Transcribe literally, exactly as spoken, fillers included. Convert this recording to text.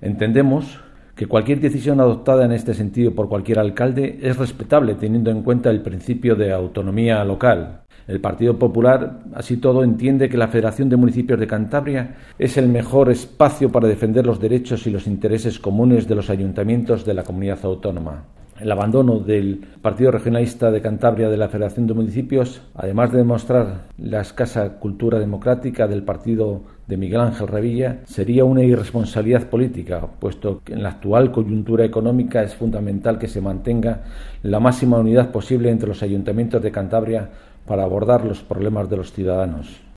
Entendemos que cualquier decisión adoptada en este sentido por cualquier alcalde es respetable teniendo en cuenta el principio de autonomía local. El Partido Popular, así todo, entiende que la Federación de Municipios de Cantabria es el mejor espacio para defender los derechos y los intereses comunes de los ayuntamientos de la comunidad autónoma. El abandono del Partido Regionalista de Cantabria de la Federación de Municipios, además de demostrar la escasa cultura democrática del partido de Miguel Ángel Revilla, sería una irresponsabilidad política, puesto que en la actual coyuntura económica es fundamental que se mantenga la máxima unidad posible entre los ayuntamientos de Cantabria para abordar los problemas de los ciudadanos.